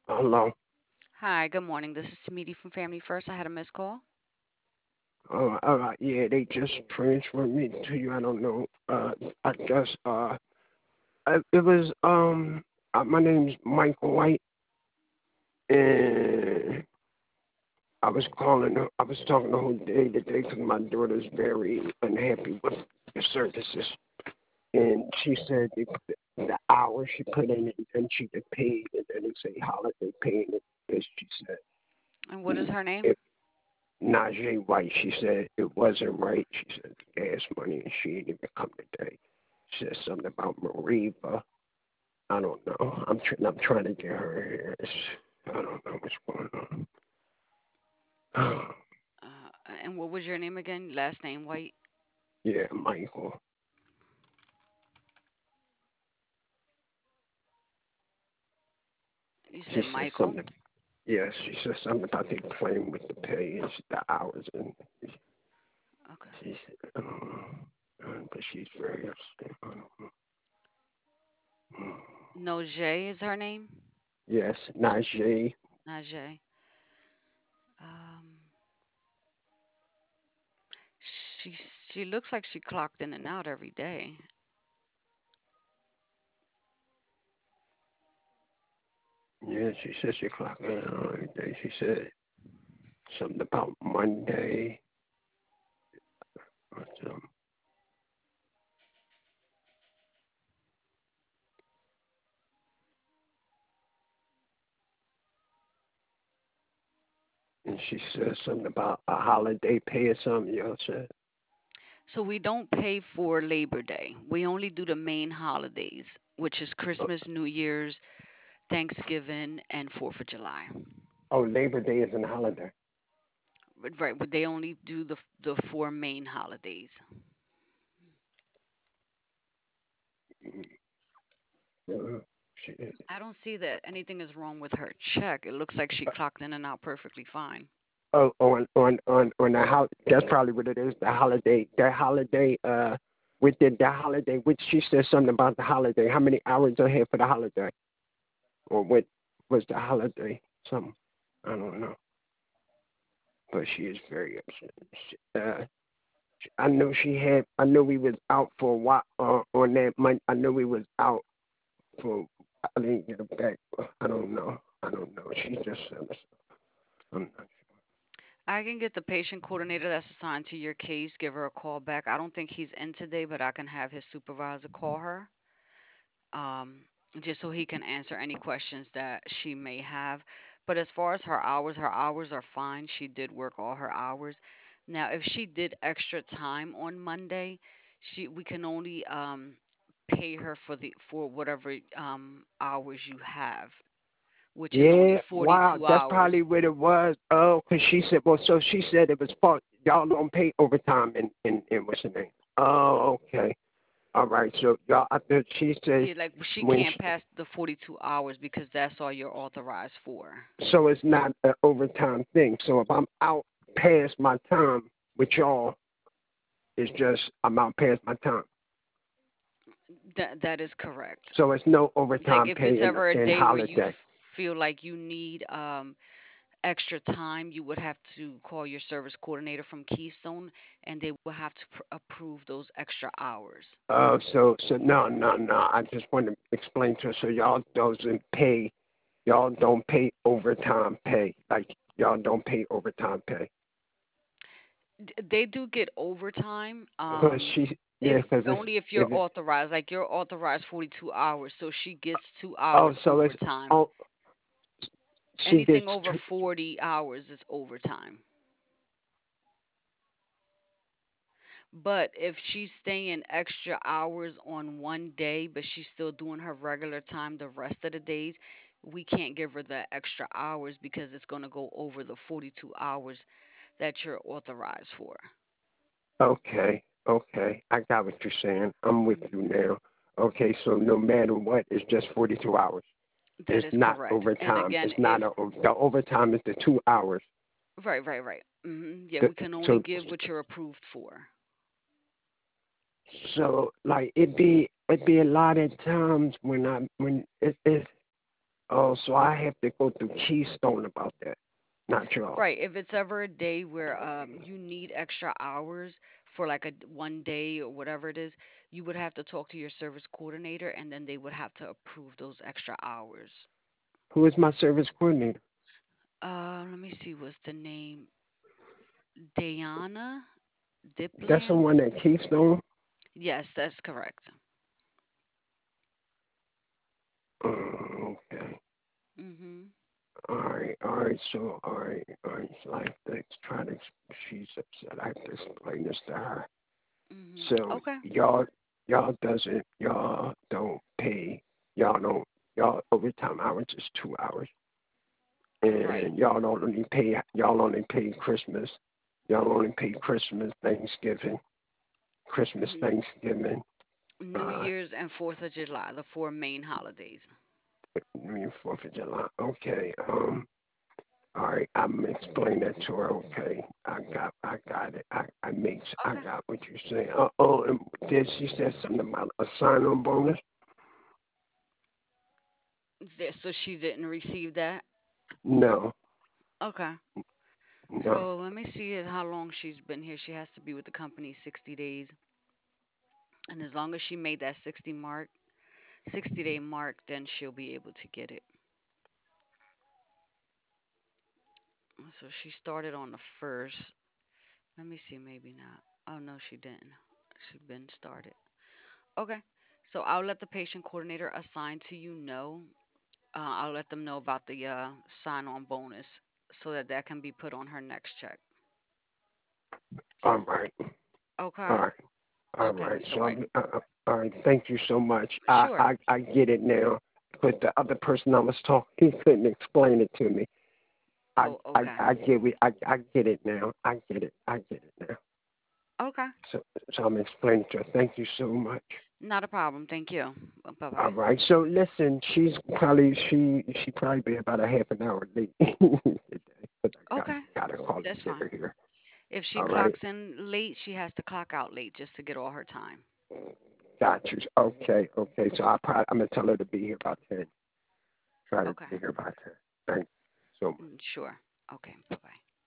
Hello. Hi, good morning. This is Tamiti from Family First. I had a missed call. Yeah, they just transferred me to you. I don't know. I guess it was my name's Michael White, and I was talking the whole day today because my daughter's very unhappy with the services, and she said they put the hours she put in, and she get paid, and then they say holiday pay, and she said. And what is her name? It, Najee White, she said it wasn't right. She said the gas money, and she didn't even come today. She said something about Mariva. I don't know. I'm trying to get her here. I don't know what's going on. And what was your name again? Last name White. Yeah, Michael. You She said said Michael. something. Yes, she said something about they playing with the pay and the hours, and Okay. she said, but she's very upset. I don't know. No J is her name. Yes, Najee. Najee. Um, she looks like she clocked in and out every day. Yeah, she said she clocked in on every day. She said something about Monday. But, and she said something about a holiday pay or something. Y'all said. So we don't pay for Labor Day. We only do the main holidays, which is Christmas, New Year's, Thanksgiving, and 4th of July. Oh, Labor Day is a holiday. Right, but they only do the four main holidays. Uh, she, I don't see that anything is wrong with her check. It looks like she clocked in and out perfectly fine. on the house. That's probably what it is. The holiday. The holiday. Within the holiday, which she said something about the holiday. How many hours ahead for the holiday, or what was the holiday? Something. I don't know. But she is very upset. I know she had. I know we was out for a while on that month. I know we was out for. I didn't get it back. I don't know. I don't know. She just said. I'm not I can get the patient coordinator that's assigned to your case, give her a call back. I don't think he's in today, but I can have his supervisor call her, um, just so he can answer any questions that she may have. But as far as her hours are fine. She did work all her hours. Now, if she did extra time on Monday, we can only pay her for whatever hours you have, which is only Yeah, wow, 42 that's hours. probably what it was. Oh, 'cause she said, well, so she said it was fault. Y'all don't pay overtime in what's the name? Oh, okay. All right. So y'all, I thought she said Yeah, like she when can't pass the 42 hours because that's all you're authorized for. so it's not an overtime thing. So if I'm out past my time with y'all, it's just I'm out past my time. That is correct. So it's no Like overtime if pay it's ever a in day where you holiday. feel like you need extra time, you would have to call your service coordinator from Keystone, and they will have to approve those extra hours. So no. I just want to explain to her. So y'all don't pay overtime pay. Like y'all don't pay overtime pay. They do get overtime. Cause If cause only if you're if it's, authorized, like you're authorized 42 hours, so she gets two oh, hours so it's, overtime. oh, she Anything gets over 40 hours is overtime. But if she's staying extra hours on one day, but she's still doing her regular time the rest of the days, we can't give her the extra hours because it's going to go over the 42 hours that you're authorized for. okay. I got what you're saying. I'm with Mhm. you now. Okay, so no matter what, it's just 42 hours. That It's is not correct. And overtime. again, It's not if the overtime is the 2 hours. right. Yeah, The, we can only so give what you're approved for. like it'd be a lot of times when I when it, Oh, so I have to go through Keystone about that, not y'all. Right. If it's ever a day where you need extra hours for like a one day or whatever it is, you would have to talk to your service coordinator and then they would have to approve those extra hours. Who is my service coordinator? Let me see, what's the name? Diana That's Dipland? someone at Keystone. Yes, that's correct. Okay. Mhm. All right. So, all right. So I have to try to. She's upset. I have to explain this to her. Mhm. So Okay. y'all don't pay. Y'all overtime hours is 2 hours, Right. and y'all only pay Christmas. Y'all only pay Christmas, Thanksgiving, Christmas, Mhm. Thanksgiving. New Uh, Year's and 4th of July, the four main holidays. I mean 4th of July. Okay. All right, I'm explaining that to her. Okay, I got it. I Okay. got what you're saying. And did she said something about a sign-on bonus? So she didn't receive that? No, Okay. no. So let me see how long she's been here. She has to be with the company 60 days. And as long as she made that 60-day mark, then she'll be able to get it. So she started on the 1st. Let me see, maybe not. Oh, no, she didn't. She been started. Okay. So I'll let the patient coordinator assigned to you know. I'll let them know about the sign-on bonus so that that can be put on her next check. All right, all Okay. right, all Okay, right. Mr. So White. all right. Thank you so much. Sure. I get it now. But the other person I was talking, he couldn't explain it to me. Oh, okay. I get it. I get it now. I get it. I get it now. Okay. So I'm explaining to her. Thank you so much. Not a problem. Thank you. Bye All bye. right. So listen, she probably be about a half an hour late today, but Okay. got to call That's and get fine. her here. If she All right. clocks in late, she has to clock out late just to get all her time. Got you. Okay. Okay. So I'm gonna tell her to be here about 10. Try to Okay. be here about 10. Thanks so much. Sure. Okay. Bye bye.